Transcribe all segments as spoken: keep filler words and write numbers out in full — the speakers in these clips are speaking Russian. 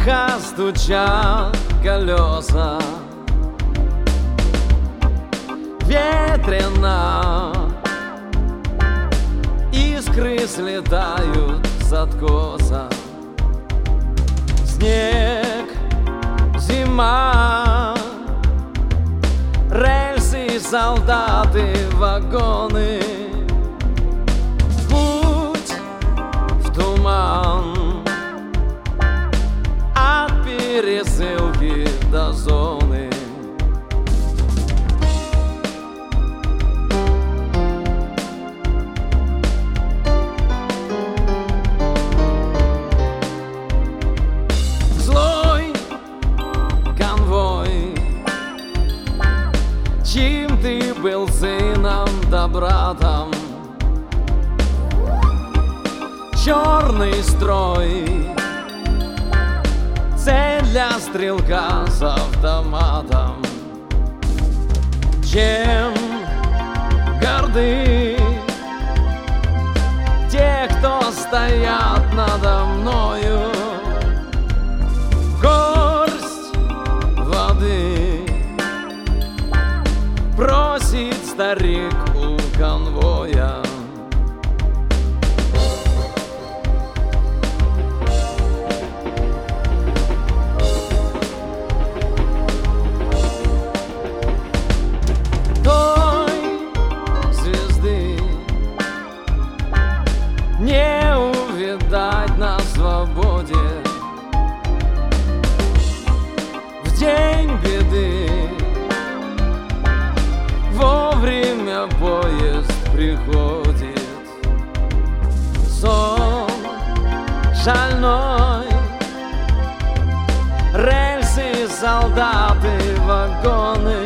Глухо стучат колеса, ветрено, искры слетают с откоса. Снег, зима, рельсы, солдаты, вагоны. Путь в туман, от пересылки до зоны. Злой конвой, чьим ты был сыном да братом. Черный строй, цель для стрелка с автоматом. Чем горды те, кто стоят надо мною? Горсть воды просит старик у конвоя. Не увидать на свободе в день беды. Вовремя поезд приходит. Сон шальной, рельсы, солдаты, вагоны.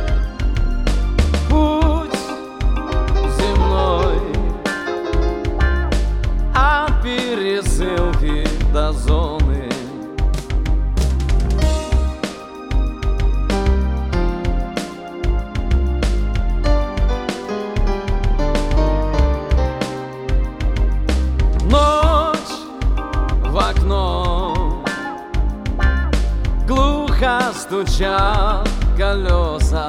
Путь земной, от пересылки до зоны. Ночь в окно, глухо стучат колеса,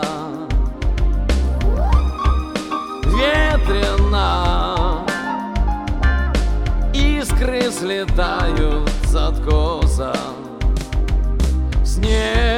ветрено, искры слетают с откоса. Снег